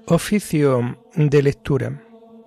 Oficio de lectura.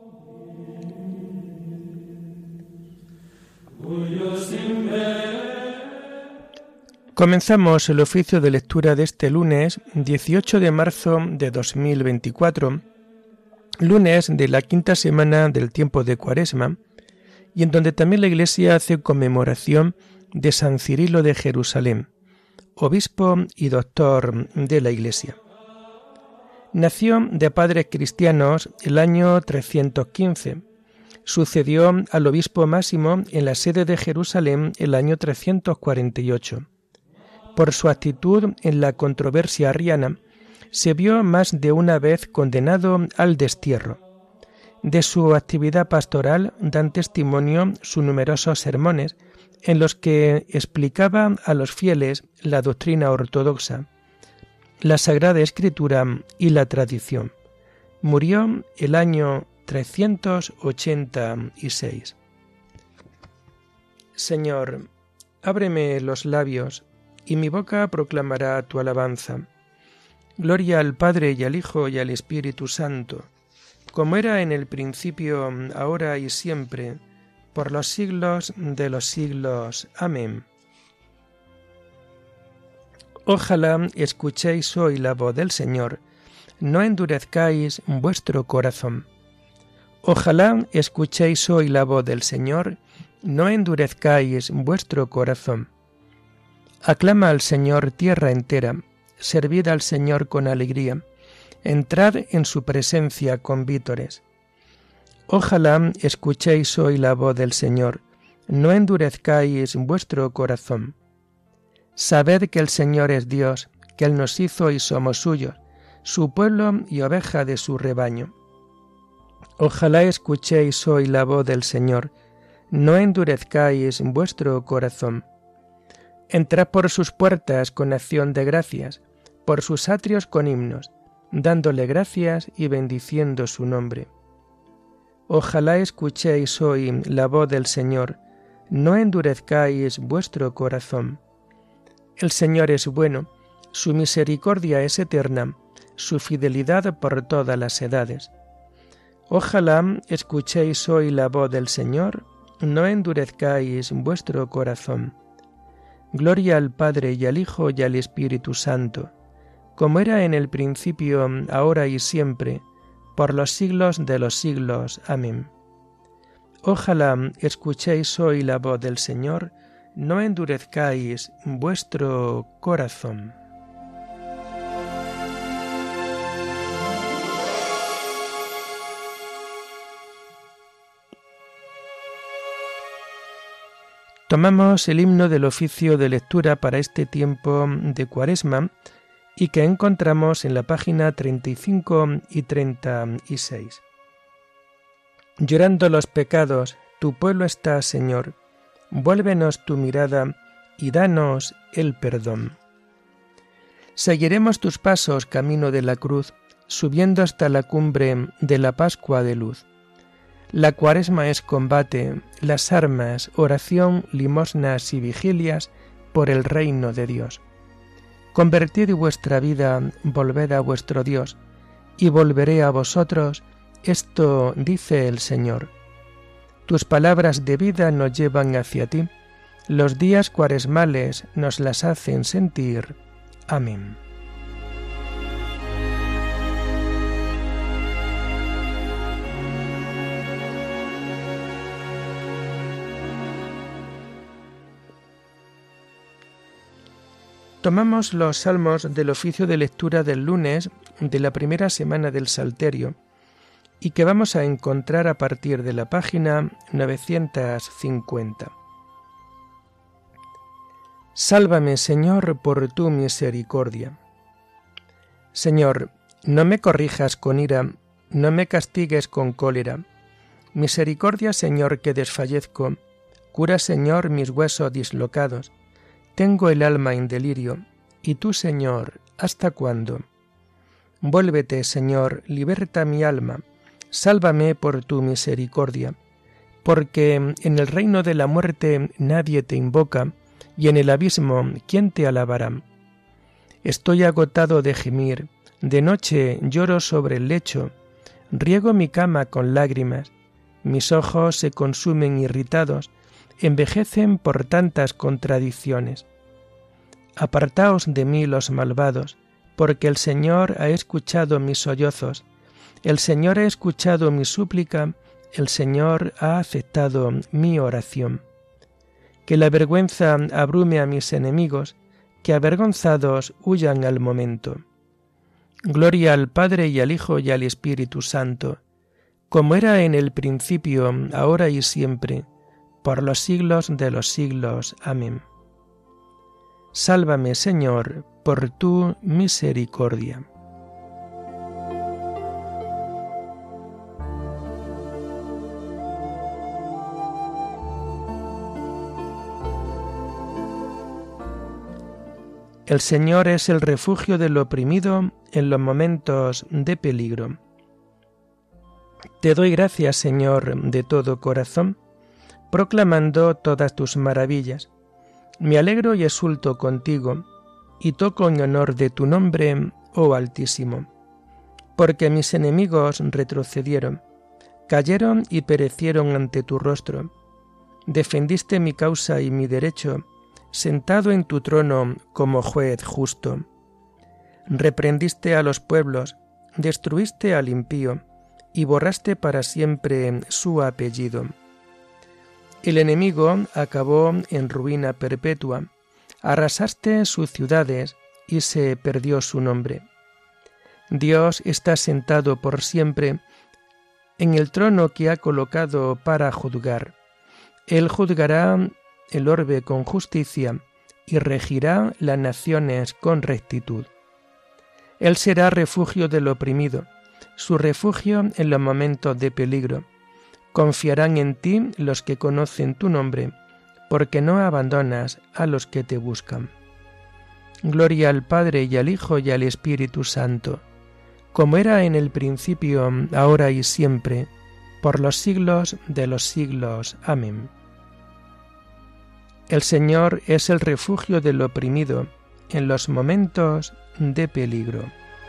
Comenzamos el oficio de lectura de este lunes 18 de marzo de 2024, lunes de la quinta semana del tiempo de Cuaresma, y en donde también la Iglesia hace conmemoración de San Cirilo de Jerusalén, obispo y doctor de la Iglesia. Nació de padres cristianos el año 315. Sucedió al obispo Máximo en la sede de Jerusalén el año 348. Por su actitud en la controversia arriana, se vio más de una vez condenado al destierro. De su actividad pastoral dan testimonio sus numerosos sermones, en los que explicaba a los fieles la doctrina ortodoxa, la Sagrada Escritura y la tradición. Murió el año 386. Señor, ábreme los labios, y mi boca proclamará tu alabanza. Gloria al Padre y al Hijo y al Espíritu Santo, como era en el principio, ahora y siempre, por los siglos de los siglos. Amén. Ojalá escuchéis hoy la voz del Señor, no endurezcáis vuestro corazón. Ojalá escuchéis hoy la voz del Señor, no endurezcáis vuestro corazón. Aclama al Señor tierra entera, servid al Señor con alegría, entrad en su presencia con vítores. Ojalá escuchéis hoy la voz del Señor, no endurezcáis vuestro corazón. Sabed que el Señor es Dios, que Él nos hizo y somos suyos, su pueblo y oveja de su rebaño. Ojalá escuchéis hoy la voz del Señor, no endurezcáis vuestro corazón. Entrad por sus puertas con acción de gracias, por sus atrios con himnos, dándole gracias y bendiciendo su nombre. Ojalá escuchéis hoy la voz del Señor, no endurezcáis vuestro corazón. El Señor es bueno, su misericordia es eterna, su fidelidad por todas las edades. Ojalá escuchéis hoy la voz del Señor, no endurezcáis vuestro corazón. Gloria al Padre y al Hijo y al Espíritu Santo, como era en el principio, ahora y siempre, por los siglos de los siglos. Amén. Ojalá escuchéis hoy la voz del Señor, no endurezcáis vuestro corazón. Tomamos el himno del oficio de lectura para este tiempo de Cuaresma y que encontramos en la página 35 y 36. Llorando los pecados, tu pueblo está, Señor. Vuélvenos tu mirada y danos el perdón. Seguiremos tus pasos camino de la cruz, subiendo hasta la cumbre de la Pascua de luz. La Cuaresma es combate, las armas, oración, limosnas y vigilias por el reino de Dios. Convertid vuestra vida, volved a vuestro Dios, y volveré a vosotros, esto dice el Señor. Tus palabras de vida nos llevan hacia ti, los días cuaresmales nos las hacen sentir. Amén. Tomamos los salmos del oficio de lectura del lunes de la primera semana del Salterio y que vamos a encontrar a partir de la página 950. Sálvame, Señor, por tu misericordia. Señor, no me corrijas con ira, no me castigues con cólera. Misericordia, Señor, que desfallezco. Cura, Señor, mis huesos dislocados. Tengo el alma en delirio, y tú, Señor, ¿hasta cuándo? Vuélvete, Señor, liberta mi alma, sálvame por tu misericordia, porque en el reino de la muerte nadie te invoca, y en el abismo, ¿quién te alabará? Estoy agotado de gemir, De noche lloro sobre el lecho, riego mi cama con lágrimas, mis ojos se consumen irritados, envejecen por tantas contradicciones. Apartaos de mí los malvados, porque el Señor ha escuchado mis sollozos, el Señor ha escuchado mi súplica, el Señor ha aceptado mi oración. Que la vergüenza abrume a mis enemigos, que avergonzados huyan al momento. Gloria al Padre y al Hijo y al Espíritu Santo, como era en el principio, ahora y siempre, por los siglos de los siglos. Amén. Sálvame, Señor, por tu misericordia. El Señor es el refugio del oprimido en los momentos de peligro. Te doy gracias, Señor, de todo corazón, proclamando todas tus maravillas. Me alegro y exulto contigo, y toco en honor de tu nombre, oh Altísimo. Porque mis enemigos retrocedieron, cayeron y perecieron ante tu rostro. Defendiste mi causa y mi derecho, sentado en tu trono como juez justo. Reprendiste a los pueblos, destruiste al impío, y borraste para siempre su apellido. El enemigo acabó en ruina perpetua, arrasaste sus ciudades y se perdió su nombre. Dios está sentado por siempre en el trono que ha colocado para juzgar. Él juzgará el orbe con justicia y regirá las naciones con rectitud. Él será refugio del oprimido, su refugio en los momentos de peligro. Confiarán en ti los que conocen tu nombre, porque no abandonas a los que te buscan. Gloria al Padre y al Hijo y al Espíritu Santo, como era en el principio, ahora y siempre, por los siglos de los siglos. Amén. El Señor es el refugio del oprimido en los momentos de peligro.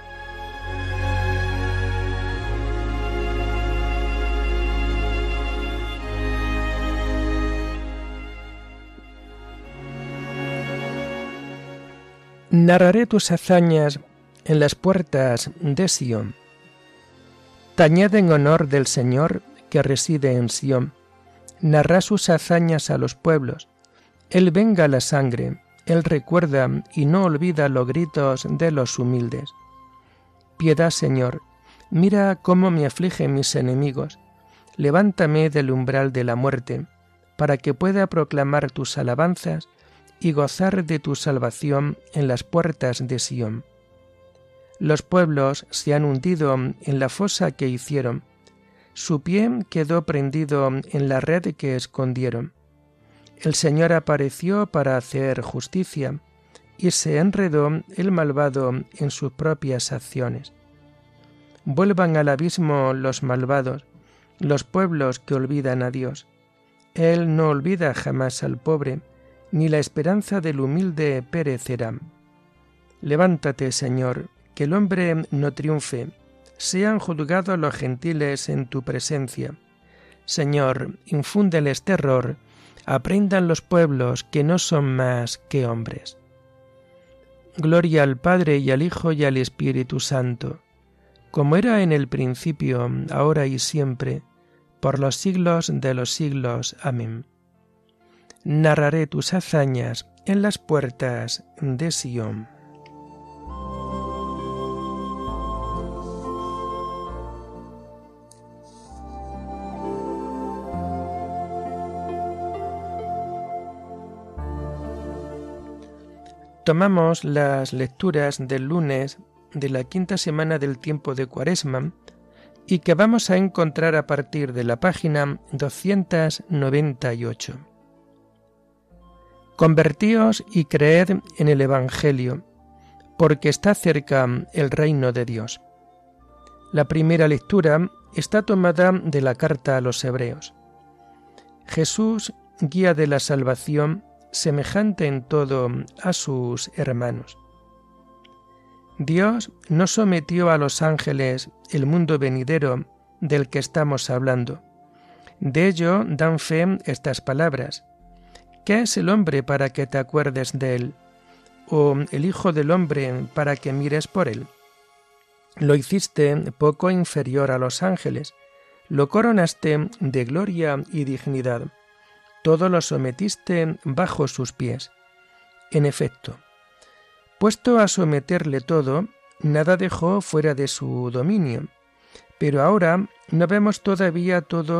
Narraré tus hazañas en las puertas de Sión. Tañed en honor del Señor que reside en Sión. Narrad sus hazañas a los pueblos. Él venga la sangre, Él recuerda y no olvida los gritos de los humildes. Piedad, Señor, mira cómo me afligen mis enemigos. Levántame del umbral de la muerte, para que pueda proclamar tus alabanzas y gozar de tu salvación en las puertas de Sión. Los pueblos se han hundido en la fosa que hicieron. Su pie quedó prendido en la red que escondieron. El Señor apareció para hacer justicia, y se enredó el malvado en sus propias acciones. Vuelvan al abismo los malvados, los pueblos que olvidan a Dios. Él no olvida jamás al pobre, ni la esperanza del humilde perecerá. Levántate, Señor, que el hombre no triunfe, sean juzgados los gentiles en tu presencia. Señor, infúndeles terror, aprendan los pueblos que no son más que hombres. Gloria al Padre y al Hijo y al Espíritu Santo, como era en el principio, ahora y siempre, por los siglos de los siglos. Amén. Narraré tus hazañas en las puertas de Sión. Tomamos las lecturas del lunes de la quinta semana del tiempo de Cuaresma y que vamos a encontrar a partir de la página 298. Convertíos y creed en el Evangelio, porque está cerca el reino de Dios. La primera lectura está tomada de la carta a los Hebreos. Jesús, guía de la salvación, semejante en todo a sus hermanos. Dios no sometió a los ángeles el mundo venidero del que estamos hablando. De ello dan fe estas palabras. ¿Qué es el hombre para que te acuerdes de él? ¿O el Hijo del hombre para que mires por él? Lo hiciste poco inferior a los ángeles, lo coronaste de gloria y dignidad, todo lo sometiste bajo sus pies. En efecto, puesto a someterle todo, nada dejó fuera de su dominio, pero ahora no vemos todavía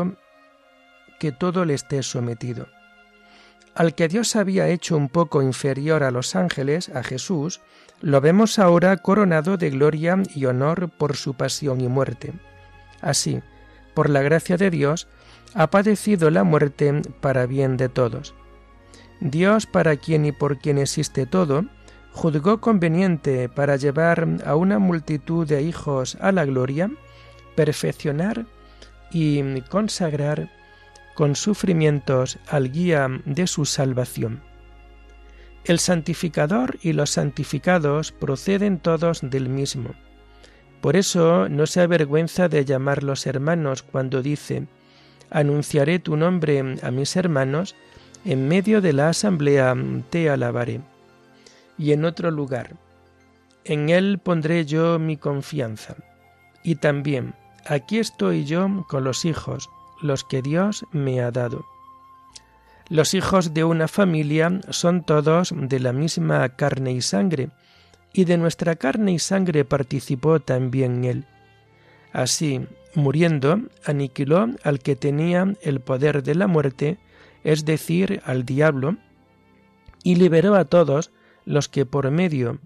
que todo le esté sometido. Al que Dios había hecho un poco inferior a los ángeles, a Jesús, lo vemos ahora coronado de gloria y honor por su pasión y muerte. Así, por la gracia de Dios, ha padecido la muerte para bien de todos. Dios, para quien y por quien existe todo, juzgó conveniente para llevar a una multitud de hijos a la gloria, perfeccionar y consagrar con sufrimientos al guía de su salvación. El santificador y los santificados proceden todos del mismo. Por eso no se avergüenza de llamarlos hermanos cuando dice: anunciaré tu nombre a mis hermanos, en medio de la asamblea te alabaré. Y en otro lugar: en él pondré yo mi confianza. Y también: aquí estoy yo con los hijos, los que Dios me ha dado. Los hijos de una familia son todos de la misma carne y sangre, y de nuestra carne y sangre participó también él. Así, muriendo, aniquiló al que tenía el poder de la muerte, es decir, al diablo, y liberó a todos los que por medio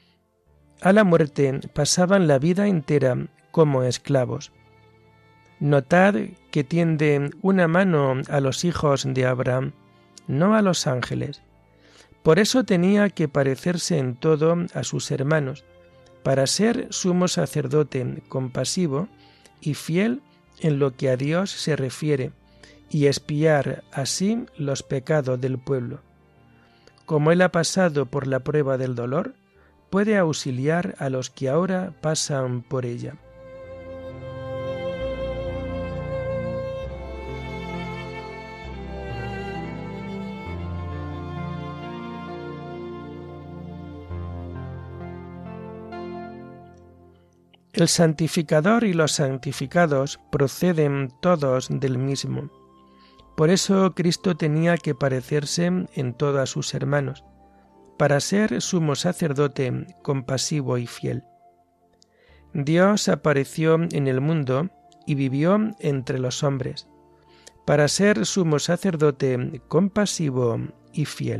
a la muerte pasaban la vida entera como esclavos. Notad que tiende una mano a los hijos de Abraham, no a los ángeles. Por eso tenía que parecerse en todo a sus hermanos, para ser sumo sacerdote compasivo y fiel en lo que a Dios se refiere, y expiar así los pecados del pueblo. Como él ha pasado por la prueba del dolor, puede auxiliar a los que ahora pasan por ella. El santificador y los santificados proceden todos del mismo. Por eso Cristo tenía que parecerse en todo a sus hermanos, para ser sumo sacerdote compasivo y fiel. Dios apareció en el mundo y vivió entre los hombres, para ser sumo sacerdote compasivo y fiel.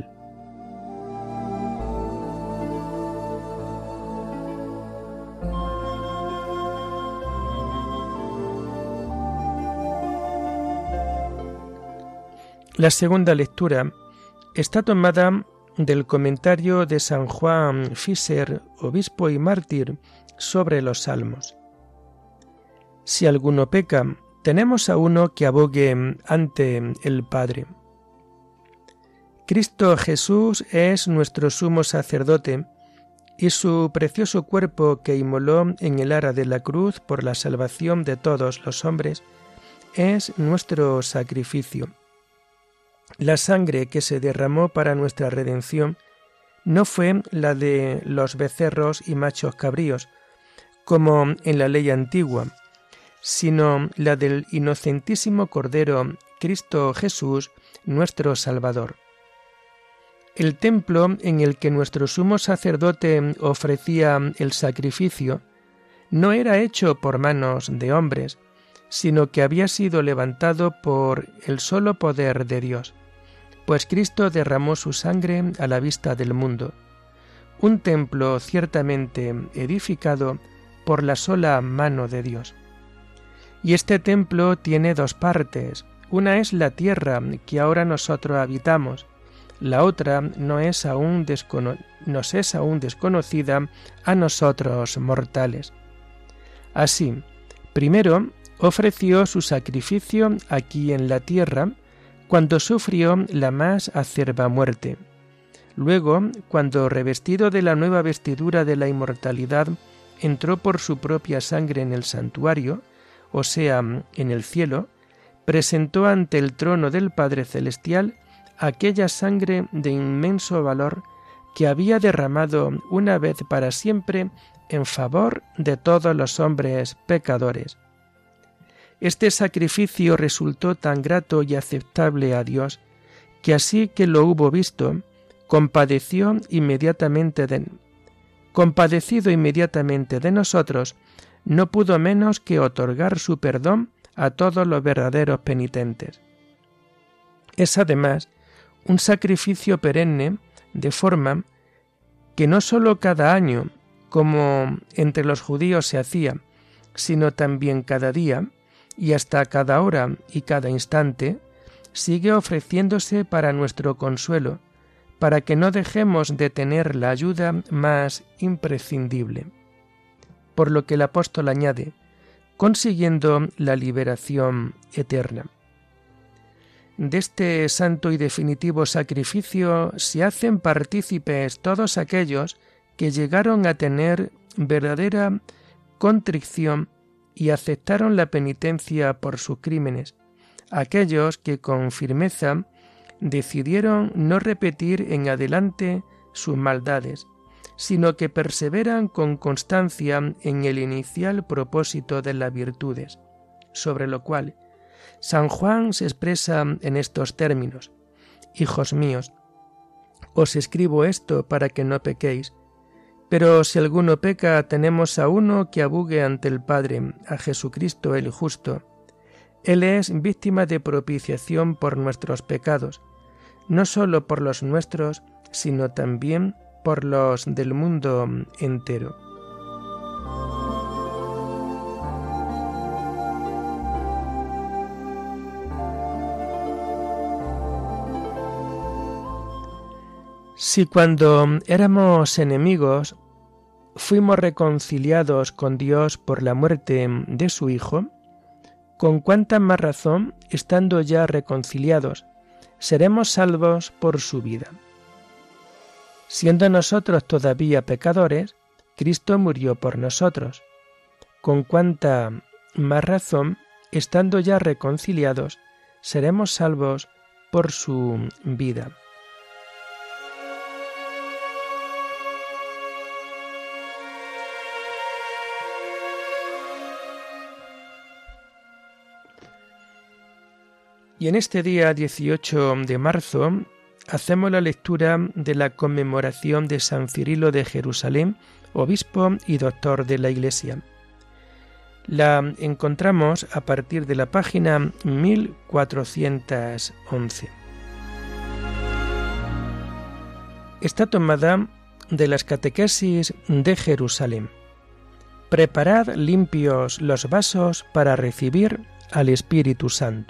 La segunda lectura está tomada del comentario de San Juan Fischer, obispo y mártir, sobre los Salmos. Si alguno peca, tenemos a uno que abogue ante el Padre. Cristo Jesús es nuestro sumo sacerdote, y su precioso cuerpo que inmoló en el ara de la cruz por la salvación de todos los hombres es nuestro sacrificio. La sangre que se derramó para nuestra redención no fue la de los becerros y machos cabríos, como en la ley antigua, sino la del inocentísimo Cordero, Cristo Jesús, nuestro Salvador. El templo en el que nuestro sumo sacerdote ofrecía el sacrificio no era hecho por manos de hombres, sino que había sido levantado por el solo poder de Dios, pues Cristo derramó su sangre a la vista del mundo, un templo ciertamente edificado por la sola mano de Dios. Y este templo tiene dos partes: una es la tierra que ahora nosotros habitamos, la otra nos es aún desconocida a nosotros mortales. Así, primero ofreció su sacrificio aquí en la tierra cuando sufrió la más acerba muerte. Luego, cuando revestido de la nueva vestidura de la inmortalidad, entró por su propia sangre en el santuario, o sea, en el cielo, presentó ante el trono del Padre Celestial aquella sangre de inmenso valor que había derramado una vez para siempre en favor de todos los hombres pecadores. Este sacrificio resultó tan grato y aceptable a Dios, que así que lo hubo visto, compadecido inmediatamente de nosotros, no pudo menos que otorgar su perdón a todos los verdaderos penitentes. Es además un sacrificio perenne, de forma que no sólo cada año, como entre los judíos se hacía, sino también cada día, y hasta cada hora y cada instante, sigue ofreciéndose para nuestro consuelo, para que no dejemos de tener la ayuda más imprescindible. Por lo que el apóstol añade, consiguiendo la liberación eterna. De este santo y definitivo sacrificio se hacen partícipes todos aquellos que llegaron a tener verdadera contrición y aceptaron la penitencia por sus crímenes, aquellos que con firmeza decidieron no repetir en adelante sus maldades, sino que perseveran con constancia en el inicial propósito de las virtudes, sobre lo cual San Juan se expresa en estos términos: Hijos míos, os escribo esto para que no pequéis, pero si alguno peca, tenemos a uno que abogue ante el Padre, a Jesucristo el justo. Él es víctima de propiciación por nuestros pecados, no sólo por los nuestros, sino también por los del mundo entero. Si cuando éramos enemigos fuimos reconciliados con Dios por la muerte de su Hijo, con cuánta más razón, estando ya reconciliados, seremos salvos por su vida. Siendo nosotros todavía pecadores, Cristo murió por nosotros. Con cuánta más razón, estando ya reconciliados, seremos salvos por su vida. Y en este día 18 de marzo hacemos la lectura de la conmemoración de San Cirilo de Jerusalén, obispo y doctor de la Iglesia. La encontramos a partir de la página 1411. Está tomada de las catequesis de Jerusalén. Preparad limpios los vasos para recibir al Espíritu Santo.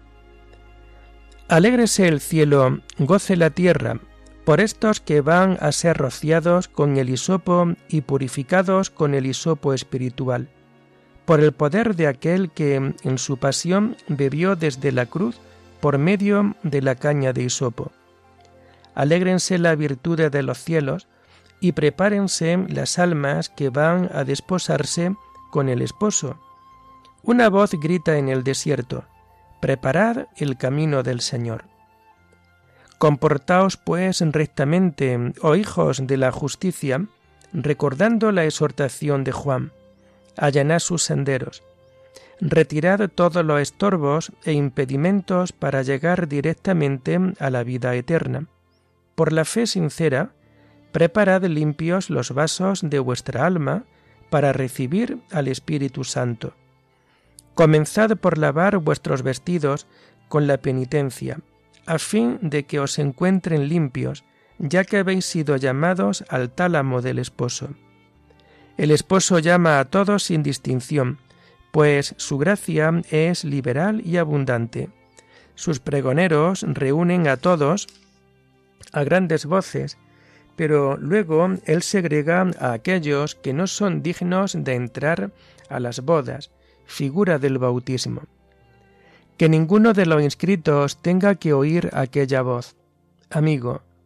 Alégrese el cielo, goce la tierra, por estos que van a ser rociados con el hisopo y purificados con el hisopo espiritual, por el poder de aquel que en su pasión bebió desde la cruz por medio de la caña de hisopo. Alégrense la virtud de los cielos y prepárense las almas que van a desposarse con el esposo. Una voz grita en el desierto: preparad el camino del Señor. Comportaos pues rectamente, oh hijos de la justicia, recordando la exhortación de Juan. Allanad sus senderos. Retirad todos los estorbos e impedimentos para llegar directamente a la vida eterna. Por la fe sincera, preparad limpios los vasos de vuestra alma para recibir al Espíritu Santo. Comenzad por lavar vuestros vestidos con la penitencia, a fin de que os encuentren limpios, ya que habéis sido llamados al tálamo del esposo. El esposo llama a todos sin distinción, pues su gracia es liberal y abundante. Sus pregoneros reúnen a todos a grandes voces, pero luego él segrega a aquellos que no son dignos de entrar a las bodas, figura del bautismo. Que ninguno de los inscritos tenga que oír aquella voz: amigo,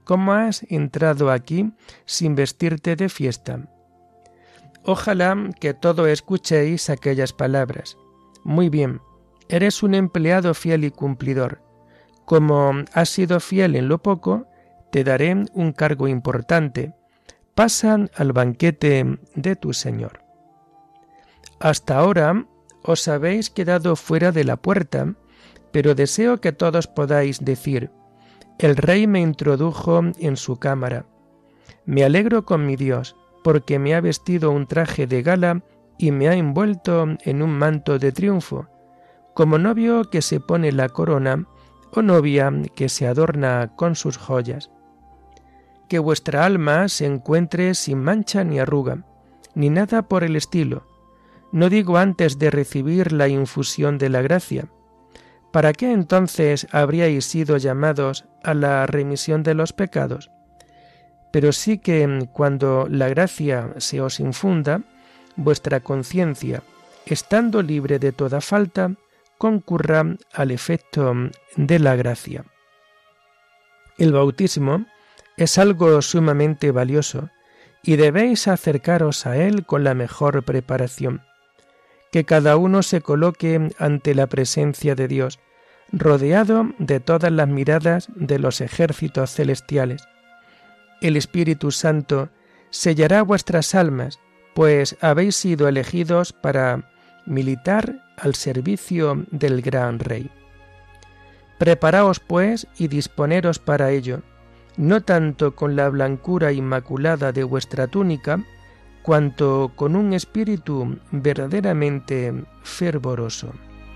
¿cómo has entrado aquí sin vestirte de fiesta? Ojalá que todos escuchéis aquellas palabras. Muy bien, eres un empleado fiel y cumplidor. Como has sido fiel en lo poco, te daré un cargo importante. Pasa al banquete de tu Señor. Hasta ahora os habéis quedado fuera de la puerta, pero deseo que todos podáis decir: el Rey me introdujo en su cámara. Me alegro con mi Dios, porque me ha vestido un traje de gala y me ha envuelto en un manto de triunfo, como novio que se pone la corona o novia que se adorna con sus joyas. Que vuestra alma se encuentre sin mancha ni arruga, ni nada por el estilo. No digo antes de recibir la infusión de la gracia. ¿Para qué entonces habríais sido llamados a la remisión de los pecados? Pero sí que cuando la gracia se os infunda, vuestra conciencia, estando libre de toda falta, concurra al efecto de la gracia. El bautismo es algo sumamente valioso y debéis acercaros a él con la mejor preparación. Que cada uno se coloque ante la presencia de Dios, rodeado de todas las miradas de los ejércitos celestiales. El Espíritu Santo sellará vuestras almas, pues habéis sido elegidos para militar al servicio del gran Rey. Preparaos, pues, y disponeros para ello, no tanto con la blancura inmaculada de vuestra túnica, cuanto con un espíritu verdaderamente fervoroso.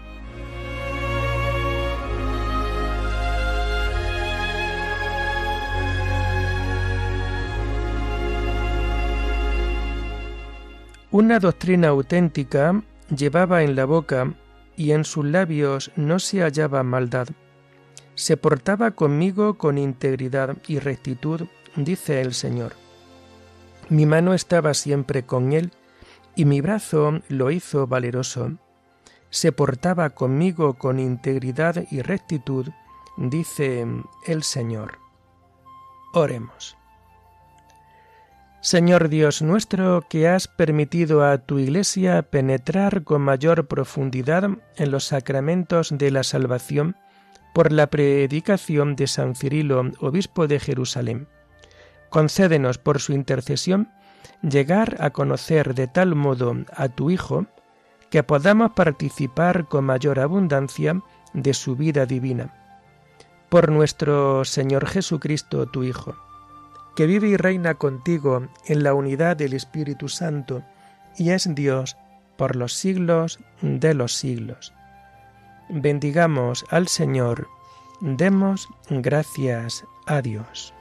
Una doctrina auténtica llevaba en la boca y en sus labios no se hallaba maldad. Se portaba conmigo con integridad y rectitud, dice el Señor. Mi mano estaba siempre con él y mi brazo lo hizo valeroso. Se portaba conmigo con integridad y rectitud, dice el Señor. Oremos. Señor Dios nuestro, que has permitido a tu Iglesia penetrar con mayor profundidad en los sacramentos de la salvación por la predicación de San Cirilo, obispo de Jerusalén, concédenos por su intercesión llegar a conocer de tal modo a tu Hijo que podamos participar con mayor abundancia de su vida divina. Por nuestro Señor Jesucristo, tu Hijo, que vive y reina contigo en la unidad del Espíritu Santo y es Dios por los siglos de los siglos. Bendigamos al Señor, demos gracias a Dios.